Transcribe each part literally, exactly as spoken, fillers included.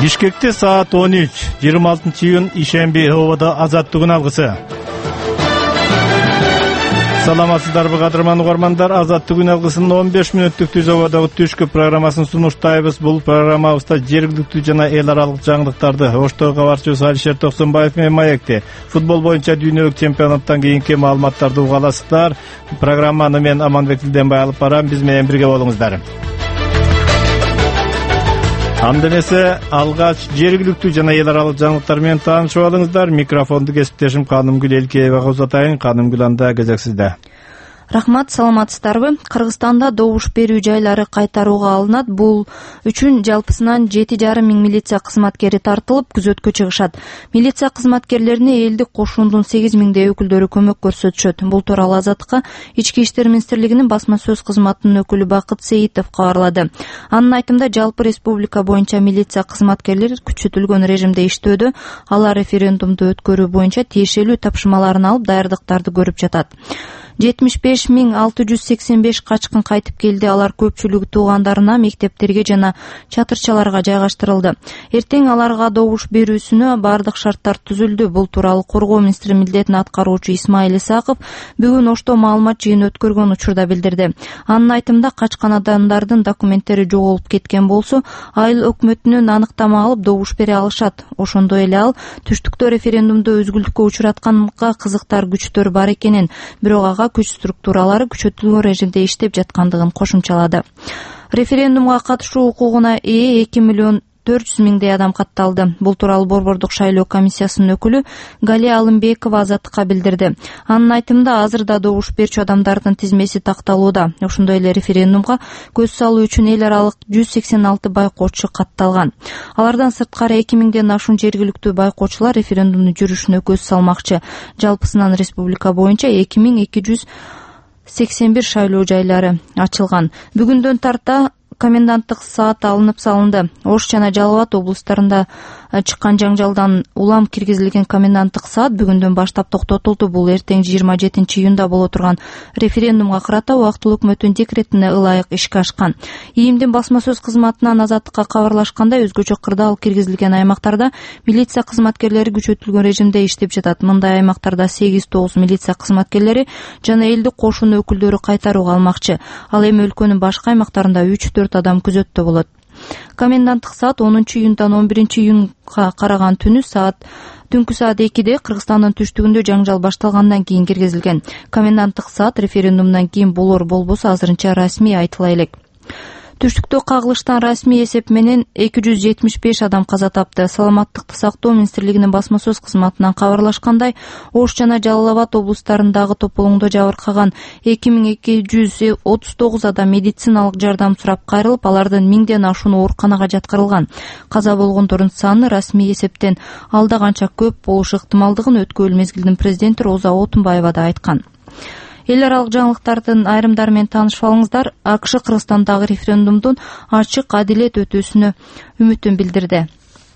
Бишкекте саат он үч, жыйырма алтынчы июнь ишемби ободо азаттыгын алгысы. Саламатсыздарбы кадырман угармандар, азаттыгын алгысынын он беш мүнөттүк түз ободогу түшкү программасын сунуштайбыз. Бул программабызда жергиликтүү жана эл аралык жаңылыктарды Оштоо кабарчыбыз Алишер Токсонбаев менен маекте футбол боюнча дүйнөлүк чемпионаттан кийинки маалыматтарды уга аласыздар. Программаны мен Аманбек Тилденбай алып барам, биз менен бирге болуңуздар. Анда эмесе алгач жергиликтүү жана эл аралык жаңылыктар менен таанышып алыңыздар. Микрофонду кесиптешим Канымгүл Элкеевага узатайын. Канымгүл, анда кезексизде. Рахмат, саламатсыздарбы? Кыргызстанда добуш берүү жайлары кайтарууга алынат. Бул үчүн жалпысынан жети жарым миң милиция кызматкери тартылып, күзөткө чыгышат. Милиция кызматкерлерине элдик кошуундун сегиз миңдей өкүлдөрү көмөк көрсөтүшөт. Бул тууралуу Азаттыкка Ички иштер министрлигинин басма сөз кызматынын өкүлү Бакыт Сейитов кабарлады. Анын айтымында, жалпы республика боюнча милиция кызматкерлери күчөтүлгөн режимде иштөөдө. Алар референдумду өткөрүү боюнча тиешелүү тапшырмаларын алып, даярдыктарды көрүп жатат. жетимиш беш миң алты жүз сексен беш качкын кайтып келди. Алар көпчүлүгү туугандарына, мектептерге жана чатырчаларга жайгаштырылды. Эртең аларга добуш берүүсүнө бардык шарттар түзүлдү. Бул тууралуу Коргоо министри милдетин аткаруучу Исмаил Исаков бүгүн Оштоо маалымат жыйын өткөргөн учурда билдирди. Анын айтымында, качкан адамдардын документтери жоголуп кеткен болсо, айыл өкмөтүнөн аныктама алып добуш бере алышат. Ошондой эле ал түштүктө референдумду өзгүлтүккө учуратканга кызыктар күчтөр бар экенин, бирок ага күч структуралары күчөтүлгөн режимде иштеп жаткандыгын кошумчалады. Референдумга катышуу укугуна ээ эки миллион төрт жүз миңдей адам катталды. Бул тууралуу Борбордук шайлоо комиссиясынын өкүлү Галия Алымбекова Азаттыкка билдирди. Анын айтымында, азырда добуш берчү адамдардын тизмеси такталууда. Ошондой эле референдумга көз салуу үчүн эл аралык жүз сексен алты байкоочу катталган. Алардан сырткары эки миңден ашуун жергиликтүү байкоочулар референдумдун жүрүшүнө көз салмакчы. Жалпысынан республика боюнча эки миң эки жүз сексен бир шайлоо жайлары ачылган. Бүгүндөн тарта коменданттык саат алынып салынды. Ош жана Жалал Абад облустарында чыккан жаңжалдан улам киргизилген коменданттык саат бүгүндөн баштап токтотулду. Бул эртең жыйырма жетинчи июнда боло турган референдумга карата убактылуу өкмөттүн декретине ылайык ишке ашкан. ИИМдин басма сөз кызматынан Азаттыкка кабарлашкандай, өзгөчө кырдаал киргизилген аймактарда милиция кызматкерлери күчөтүлгөн режимде иштеп жатат. Мындай аймактарда сегиз тогуз милиция кызматкерлери жана элдик кошуну өкүлдөрү кайтарууга алмакчы. Ал эми өлкөнүн башка аймактарында үч төрт адам күзөттө болот. Коменданттык саат онунчу июндан он биринчи июнга караган түнү саат түнкү саат экиде Кыргызстандын түштүгүндө жаңжал башталгандан кийин киргизилген. Коменданттык саат референдумдан кийин болор болбосо азырынча расмий айтыла элек. Түштүктө кагылыштан расмий эсеп менен эки жүз жетимиш беш адам каза тапты. Саламаттыкты сактоо министрлигинин басма сөз кызматынан кабарлашкандай, Ош жана Жалал Абад облустарындагы тополоңдо жабыркаган эки миң эки жүз отуз тогуз адам медициналык жардам сурап кайрылып, алардын миңден ашуун ооруканага жаткырылган. Каза болгондордун саны расмий эсептен алда канча көп болушу ыктымалдыгын өткөн мезгилдин президенти Роза Отунбаева да айткан. Эл аралык жаңылыктардын айрымдары менен таанышып алыңыздар. АКШ Кыргызстандагы референдумдун ачык, адилет өтүүсүнө үмүтүн билдирди.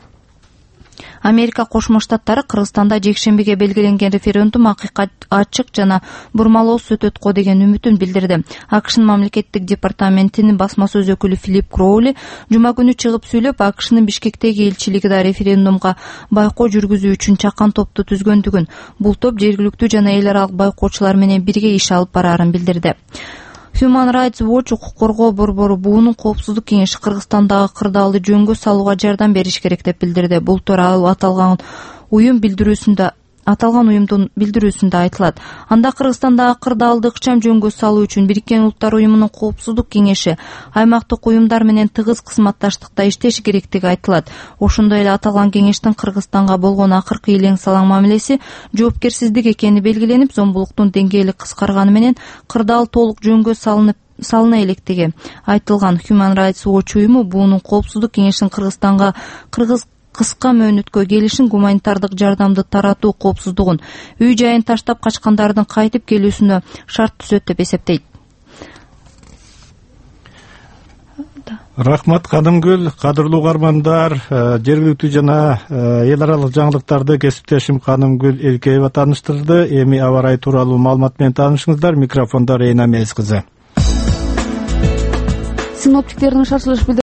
Америка Кошмо Штаттары Кыргызстанда жекшембиге белгиленген референдум акыйкат, ачык жана бурмалоосуз өтөт го деген үмүтүн билдирди. АКШнын мамлекеттик департаментинин басма сөз өкүлү Филипп Кроули жума күнү чыгып сүйлөп, АКШнын Бишкектеги элчилиги да референдумга байкоо жүргүзүү үчүн чакан топту түзгөндүгүн, бул топ жергиликтүү жана эл аралык байкоочулар менен бирге иш алып бараарын билдирди. Human Rights Watch укук коргоо борбору буунун коопсуздук кеңеши Кыргызстандагы кырдаалды жөнгө салууга жардам бериш керек деп билдирди. Бул тууралуу аталган уюм билдирүүсүндө аталган уюмдун билдирүүсүндө айтылат. Анда Кыргызстандагы кырдаалды ыкчам жөнгө салуу үчүн Бириккен Улуттар уюмунун коопсуздук кеңеши аймактык уюмдар менен тыгыз кызматташтыкта иштеши керектиги айтылат. Ошондой эле аталган кеңештин Кыргызстанга болгон акыркы илең салаң мамилеси жоопкерсиздик экени белгиленип, зомбулуктун деңгээли кыскарганы менен кырдаал толук жөнгө салынып салына электиги айтылган. Human Rights Watch уюму буунун коопсуздук кеңешин Кыргызстанга кыргыз кыска мөөнөткө келишин, гуманитардык жардамды таратуу коопсуздугун, үй жайын таштап качкандардын кайтып келүүсүнө шарт түзөт деп эсептейт. Рахмат, Канымгүл. Кадырлуу угармандар, жергиликтүү жана эл аралык жаңылыктарды кесиптешим Канымгүл Элкеева тааныштырды. Эми аба ырайы тууралуу маалымат менен таанышыңыздар. Микрофондо Рейна Мез кызы. Синоптиктердин шашылыш